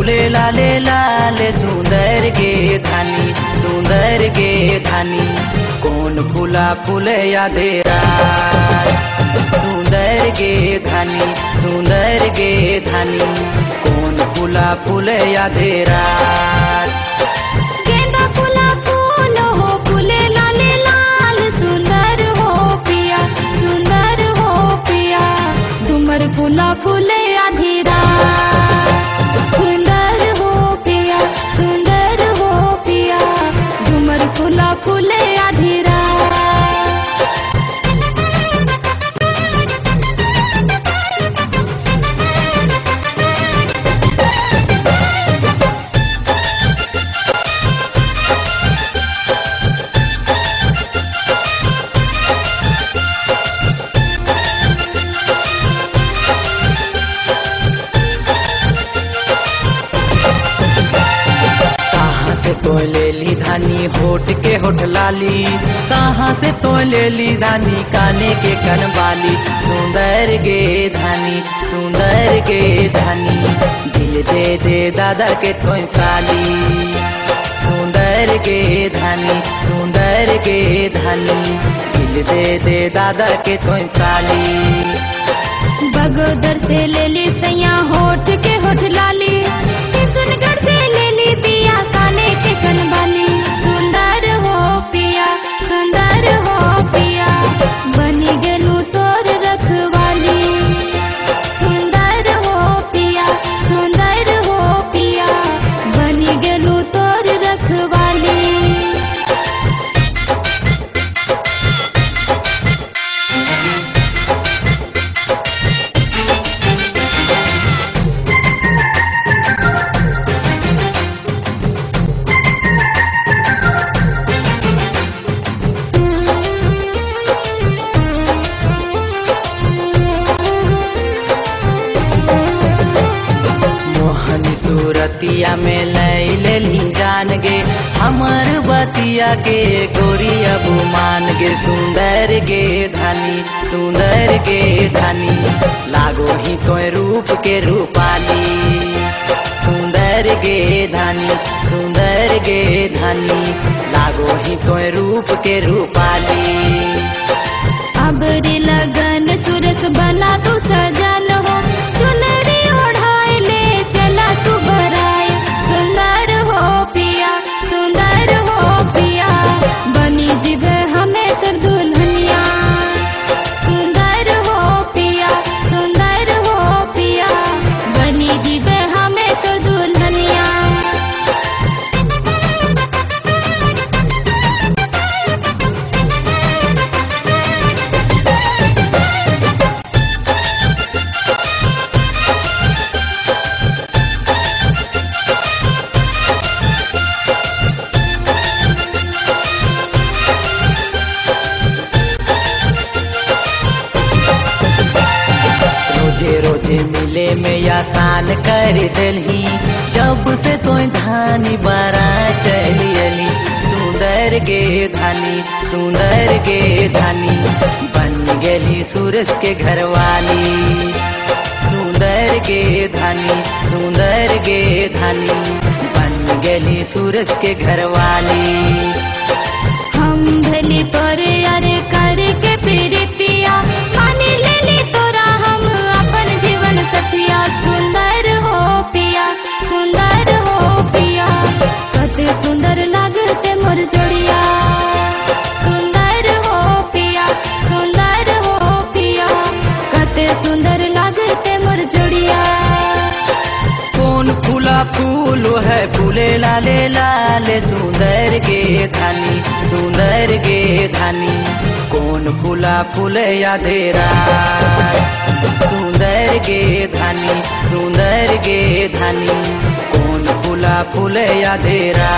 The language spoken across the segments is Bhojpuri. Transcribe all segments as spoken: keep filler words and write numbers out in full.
फूले लाले लाले सुंदर गे धानी सुंदर गे धानी कौन फूला फूले यादेरा सुंदर गे धानी सुंदर गे धानी कौन फूला फूले यादेरा गेंदा फूला फूल हो फूले लाले लाल सुंदर हो पिया सुंदर हो पिया झूमर फूला फूले आधी रात सुंदर हो पिया सुंदर हो पिया झूमर फूला फूले आधी रात से तो ले ली धानी होठ के होठ लाली कहाँ से तो ले ली धानी काने के कनवाली सुंदर गे धानी सुंदर गे धानी दिल दे दे दादा के तो साली सुंदर गे धानी सुंदर गे धानी दिल दे दे दादा के तो साली बगोदर से ले ली सैया होठ के होठ लाली किशनगढ़ से ले ली पिया काने के कनवाली सुंदर हो पिया सुंदर हो पिया बनी गेलू तोर रखवाली सुंदर हो पिया सुंदर हो पिया बनी गेलू तोर रखवाली सूरतिया में लई ले ली जान गे हमर बतिया के गोरी अबू मान गे सुंदर गे धानी सुंदर गे धानी लागो ही तो रूप के रूपाली सुंदर गे धानी सुंदर गे धानी लागो ही तो रूप के रूपाली अब रे लगन सुरस बना तू सजन हो चुनरी ओढ़ाए ले चला तू बराए सुंदर हो पिया सुंदर हो पिया बनी जिबे हमें कर दुल्हनिया सुंदर हो पिया सुंदर हो पिया बनी जिबे हमें कर दुल्हनिया रोजे रोजे मिले में आसान कर दिलही जब से तो धानी बारा चली अली सुंदर गे धानी सुंदर गे धानी बन गेली सूरज के घरवाली सुंदर गे धानी सुंदर गे धानी बन गेली सूरज के घरवाली हम भली तोरे अरे करके प्रीतिया मानी ले ली तोरा हम अपन जीवन सथिया सुंदर हो पिया सुंदर हो पिया कते सुंदर लागते मोर जोड़िया सुंदर हो पिया सुंदर हो पिया कते सुंदर लागते मोर जोड़िया कौन फूला फूल है फूले लाले लाले सुंदर गे धानी सुंदर गे धानी कौन फूला फूले यादेरा सुंदर गे धानी सुंदर गे धानी कौन फूला फूले यादेरा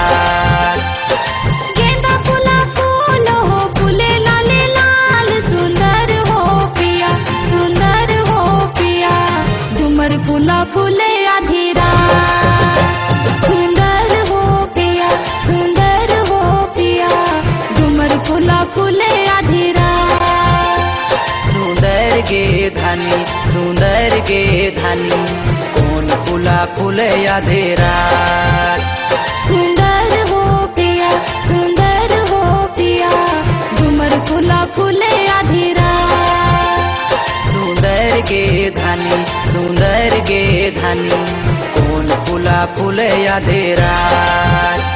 गेंदा फूला फूल हो फूले लाले लाल सुंदर हो पिया सुंदर हो पिया झूमर फूला फूले आधी रात सुंदर हो पिया सुंदर हो पिया झूमर फूला फूले आधी रात सुंदर गे धानी सुंदर गे धानी कौन फूला फूले आधे रात। सुंदर हो पिया सुंदर हो पिया झूमर फूला फूले आधी रात। सुंदर गे धानी सुंदर गे धानी कौन फूला फूले आधे रात।